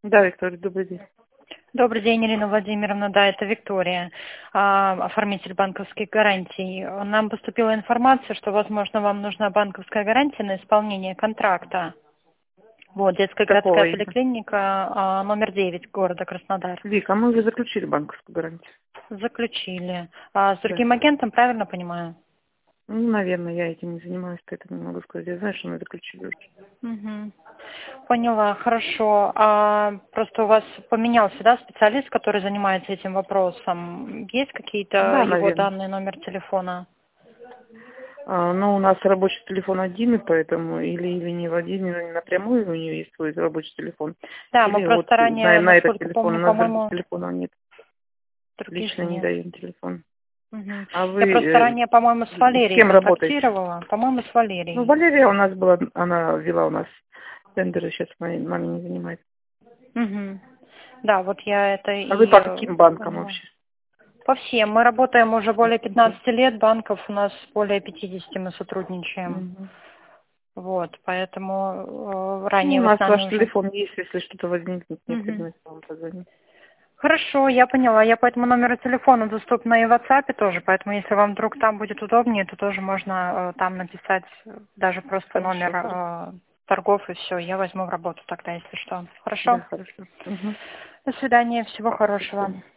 Да, Виктория, добрый день. Добрый день, Ирина Владимировна. Да, это Виктория, оформитель банковских гарантий. Нам поступила информация, что, возможно, вам нужна банковская гарантия на исполнение контракта. Вот, детская Какого городская именно? поликлиника, номер 9 города Краснодар. Вика, мы уже заключили банковскую гарантию. Заключили. С Да. другим агентом, правильно понимаю? Ну, наверное, я этим не занимаюсь, поэтому не могу сказать. Я знаю, что мы заключили уже. Мгм. Поняла, хорошо. Просто у вас поменялся, да, специалист, который занимается этим вопросом? Есть какие-то Да, его наверное. данные, номер телефона? Но у нас рабочий телефон один, и поэтому или не Владимир, не напрямую у нее есть свой рабочий телефон, Да, мы или вот просто ранее, на этот насколько телефон, у помню, нас других по-моему, телефонов нет. других Лично не нет. даем телефон. Мгм. А Я вы просто ранее, по-моему, с с Валерией кем работаете? контактировала. По-моему, с Ну, Валерией. Валерия у нас была, она вела у нас тендеры, сейчас моей маме не занимается. Мгм. Да, вот я это А вы и по каким банкам поняла. вообще? По всем. Мы работаем уже более Мгм. 15 лет, банков у нас более 50 мы сотрудничаем. Мгм. Вот, поэтому Ну, ранее у вы с нас нами ваш уже. телефон есть, если что-то возникнет, Мгм. необходимость вам позвонить. Хорошо, я поняла. Я по этому номеру телефона доступна и в WhatsApp тоже, поэтому если вам вдруг там будет удобнее, то тоже можно там написать даже просто Хорошо, номер хорошо. торгов и все. Я возьму в работу тогда, если что. Хорошо? Да, хорошо. Угу. До свидания, всего До хорошего. свидания.